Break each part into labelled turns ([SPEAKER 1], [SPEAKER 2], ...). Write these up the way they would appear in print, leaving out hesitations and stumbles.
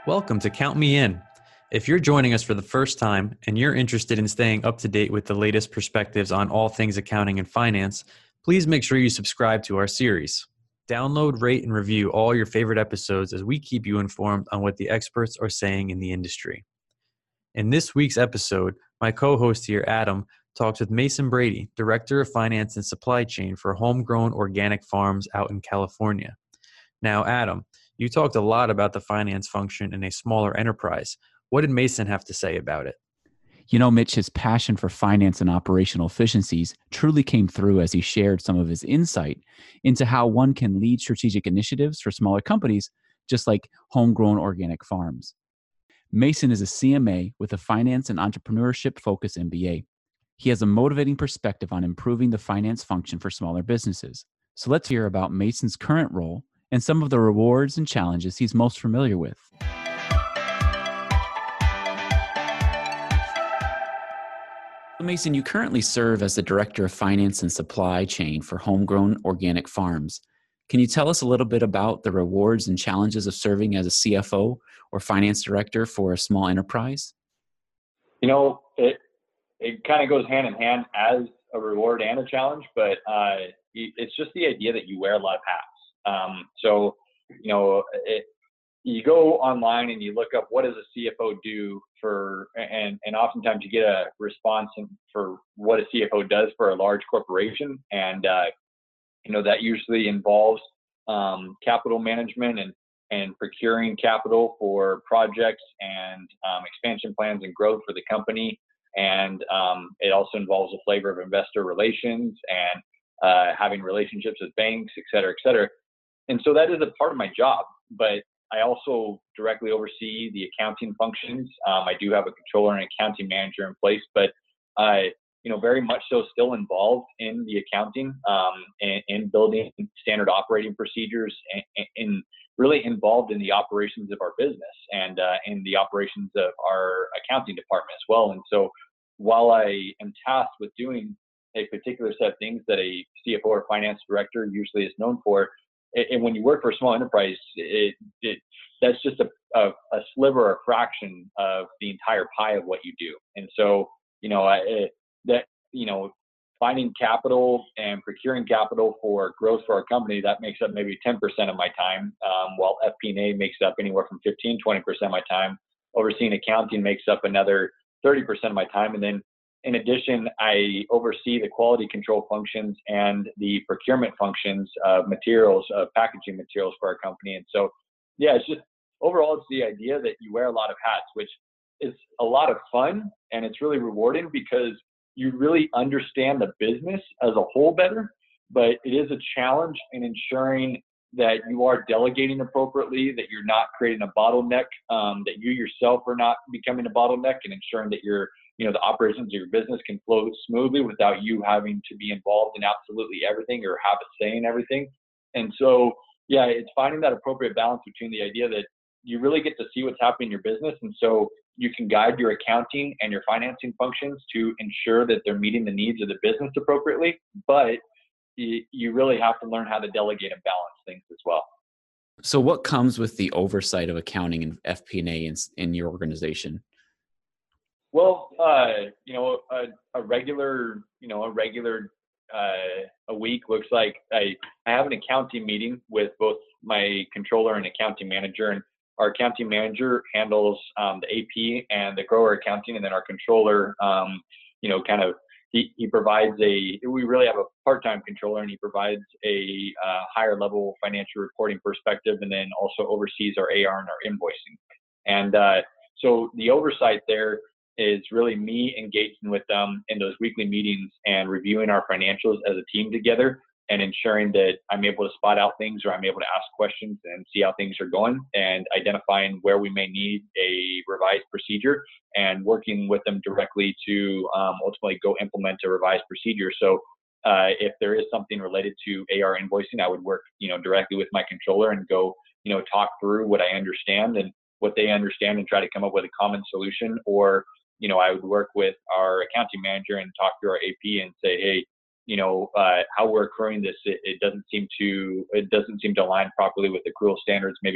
[SPEAKER 1] Welcome to Count Me In. If you're joining us for the first time and you're interested in staying up to date with the latest perspectives on all things accounting and finance, please make sure you subscribe to our series. Download, rate, and review all your favorite episodes as we keep you informed on what the experts are saying in the industry. In this week's episode, my co-host here, Adam, talks with Mason Brady, Director of Finance and Supply Chain for Homegrown Organic Farms out in California. Now, Adam, you talked a lot about the finance function in a smaller enterprise. What did Mason have to say about it?
[SPEAKER 2] You know, Mitch, his passion for finance and operational efficiencies truly came through as he shared some of his insight into how one can lead strategic initiatives for smaller companies, just like Homegrown Organic Farms. Mason is a CMA with a finance and entrepreneurship focus MBA. He has a motivating perspective on improving the finance function for smaller businesses. So let's hear about Mason's current role and some of the rewards and challenges he's most familiar with. Mason, you currently serve as the Director of Finance and Supply Chain for Homegrown Organic Farms. Can you tell us a little bit about the rewards and challenges of serving as a CFO or Finance Director for a small enterprise?
[SPEAKER 3] You know, it kind of goes hand in hand as a reward and a challenge, but it's just the idea that you wear a lot of hats. You go online and you look up what does a CFO do and oftentimes you get a response for what a CFO does for a large corporation. And, that usually involves capital management and procuring capital for projects and expansion plans and growth for the company. And it also involves a flavor of investor relations and having relationships with banks, et cetera, et cetera. And so that is a part of my job, but I also directly oversee the accounting functions. I do have a controller and accounting manager in place, but very much so still involved in the accounting, in building standard operating procedures, and really involved in the operations of our business and in the operations of our accounting department as well. And so while I am tasked with doing a particular set of things that a CFO or finance director usually is known for, and when you work for a small enterprise, that's just a sliver or a fraction of the entire pie of what you do. And so, finding capital and procuring capital for growth for our company, that makes up maybe 10% of my time, while FP&A makes up anywhere from 15-20% of my time. Overseeing accounting makes up another 30% of my time. And then in addition, I oversee the quality control functions and the procurement functions of materials, of packaging materials for our company. And so, it's just overall, it's the idea that you wear a lot of hats, which is a lot of fun. And it's really rewarding because you really understand the business as a whole better. But it is a challenge in ensuring that you are delegating appropriately, that you're not creating a bottleneck, that you yourself are not becoming a bottleneck, and ensuring that the operations of your business can flow smoothly without you having to be involved in absolutely everything or have a say in everything. And so, it's finding that appropriate balance between the idea that you really get to see what's happening in your business. And so you can guide your accounting and your financing functions to ensure that they're meeting the needs of the business appropriately. But you really have to learn how to delegate and balance things as well.
[SPEAKER 2] So what comes with the oversight of accounting and FP&A in your organization?
[SPEAKER 3] Well, a regular week looks like I have an accounting meeting with both my controller and accounting manager, and our accounting manager handles the AP and the grower accounting, and then our controller, he provides we really have a part-time controller, and he provides a higher level financial reporting perspective, and then also oversees our AR and our invoicing. And so the oversight there is really me engaging with them in those weekly meetings and reviewing our financials as a team together and ensuring that I'm able to spot out things or I'm able to ask questions and see how things are going and identifying where we may need a revised procedure and working with them directly to ultimately go implement a revised procedure. So if there is something related to AR invoicing, I would work, directly with my controller and go, talk through what I understand and what they understand and try to come up with a common solution. Or, I would work with our accounting manager and talk through our AP and say, hey, how we're accruing this, it doesn't seem to align properly with accrual standards. Maybe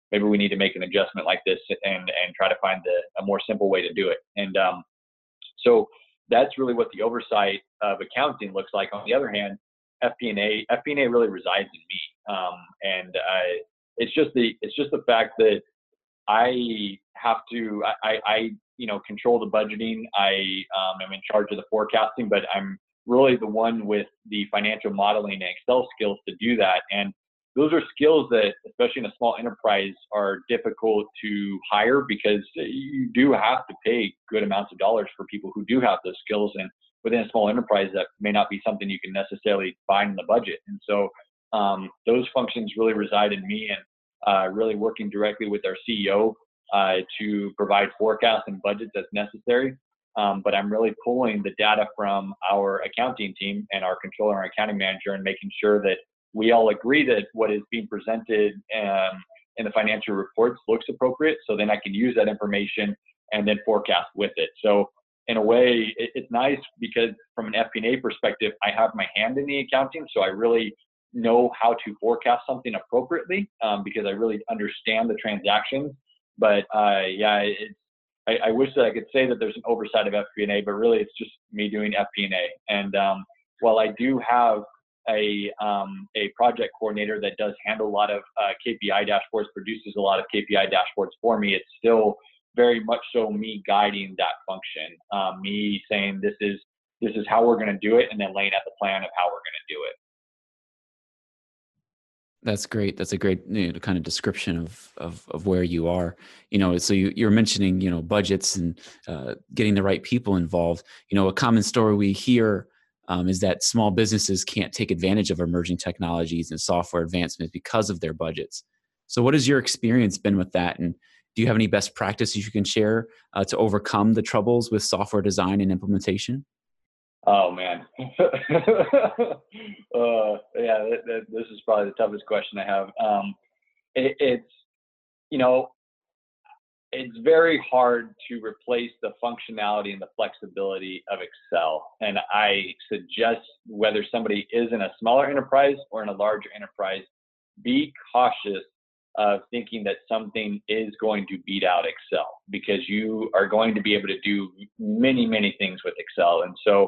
[SPEAKER 3] maybe we need to make an adjustment like this and try to find a more simple way to do it. And so that's really what the oversight of accounting looks like. On the other hand, FP&A really resides in me, and it's just the fact that I have to control the budgeting. I am in charge of the forecasting, but I'm really the one with the financial modeling and Excel skills to do that. And those are skills that, especially in a small enterprise, are difficult to hire because you do have to pay good amounts of dollars for people who do have those skills. And within a small enterprise, that may not be something you can necessarily find in the budget. And so those functions really reside in me, and really working directly with our CEO to provide forecasts and budgets as necessary. But I'm really pulling the data from our accounting team and our controller and accounting manager, and making sure that we all agree that what is being presented in the financial reports looks appropriate. So then I can use that information and then forecast with it. So in a way, it's nice because from an FP&A perspective, I have my hand in the accounting. So I really know how to forecast something appropriately because I really understand the transactions. But I wish that I could say that there's an oversight of FP&A, but really it's just me doing FP&A. And while I do have a project coordinator that does handle a lot of KPI dashboards, produces a lot of KPI dashboards for me, it's still very much so me guiding that function, me saying this is how we're going to do it, and then laying out the plan of how we're going to do it.
[SPEAKER 2] That's great. That's a great kind of description of where you are. So you're mentioning budgets and getting the right people involved. A common story we hear is that small businesses can't take advantage of emerging technologies and software advancements because of their budgets. So what has your experience been with that? And do you have any best practices you can share to overcome the troubles with software design and implementation?
[SPEAKER 3] Oh man. This is probably the toughest question I have. It's very hard to replace the functionality and the flexibility of Excel. And I suggest whether somebody is in a smaller enterprise or in a larger enterprise, be cautious of thinking that something is going to beat out Excel, because you are going to be able to do many, many things with Excel. And so,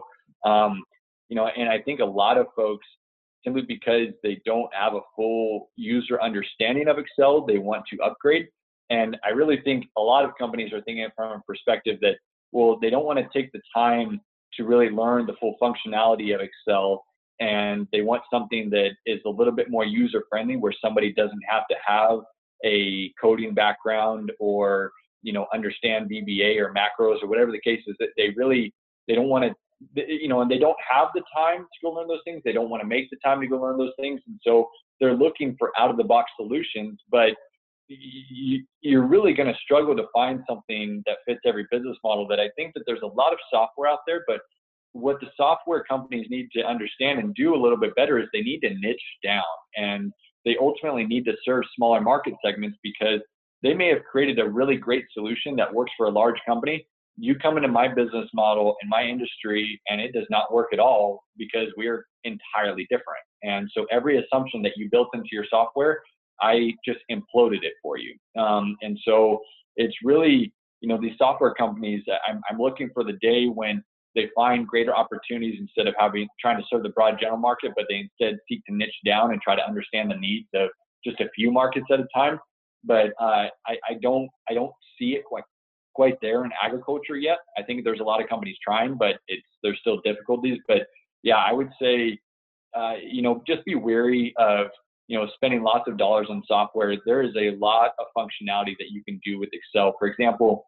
[SPEAKER 3] and I think a lot of folks, simply because they don't have a full user understanding of Excel, they want to upgrade. And I really think a lot of companies are thinking from a perspective that, well, they don't want to take the time to really learn the full functionality of Excel, and they want something that is a little bit more user friendly, where somebody doesn't have to have a coding background or understand VBA or macros or whatever the case is. That they don't want to, and they don't have the time to go learn those things. They don't want to make the time to go learn those things, and so they're looking for out of the box solutions. But you're really going to struggle to find something that fits every business model. That I think that there's a lot of software out there, but what the software companies need to understand and do a little bit better is they need to niche down, and they ultimately need to serve smaller market segments, because they may have created a really great solution that works for a large company. You come into my business model in my industry and it does not work at all, because we're entirely different. And so every assumption that you built into your software, I just imploded it for you. And so it's really, these software companies, I'm looking for the day when they find greater opportunities instead of trying to serve the broad general market, but they instead seek to niche down and try to understand the needs of just a few markets at a time. But I don't see it quite there in agriculture yet. I think there's a lot of companies trying, but there's still difficulties. But yeah, I would say, just be wary of, spending lots of dollars on software. There is a lot of functionality that you can do with Excel. For example,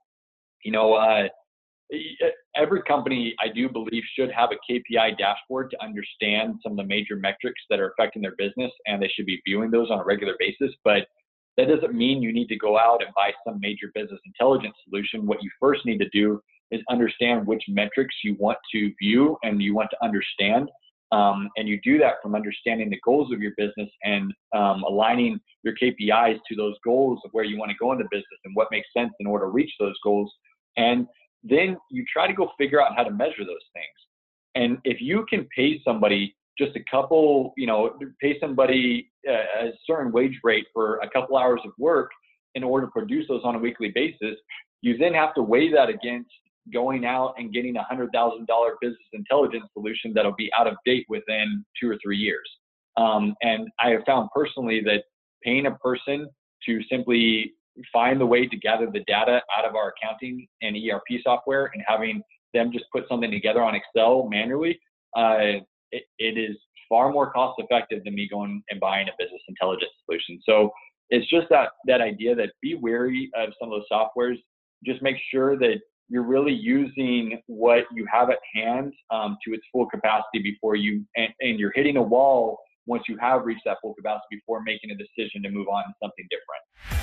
[SPEAKER 3] every company, I do believe, should have a KPI dashboard to understand some of the major metrics that are affecting their business, and they should be viewing those on a regular basis. But that doesn't mean you need to go out and buy some major business intelligence solution. What you first need to do is understand which metrics you want to view and you want to understand. And you do that from understanding the goals of your business and aligning your KPIs to those goals of where you want to go in the business and what makes sense in order to reach those goals. And then you try to go figure out how to measure those things. And if you can pay somebody just pay somebody a certain wage rate for a couple hours of work, in order to produce those on a weekly basis, you then have to weigh that against going out and getting a $100,000 business intelligence solution that'll be out of date within 2 or 3 years. And I have found personally that paying a person to simply find the way to gather the data out of our accounting and ERP software and having them just put something together on Excel manually, it is far more cost effective than me going and buying a business intelligence solution. So it's just that idea that be wary of some of those softwares. Just make sure that you're really using what you have at hand to its full capacity before you, and you're hitting a wall once you have reached that full capacity before making a decision to move on to something different.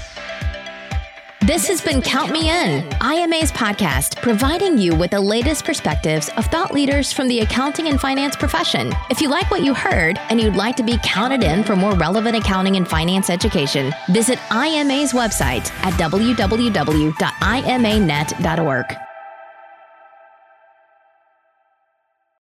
[SPEAKER 4] This has been Count Me In, IMA's podcast, providing you with the latest perspectives of thought leaders from the accounting and finance profession. If you like what you heard and you'd like to be counted in for more relevant accounting and finance education, visit IMA's website at www.imanet.org.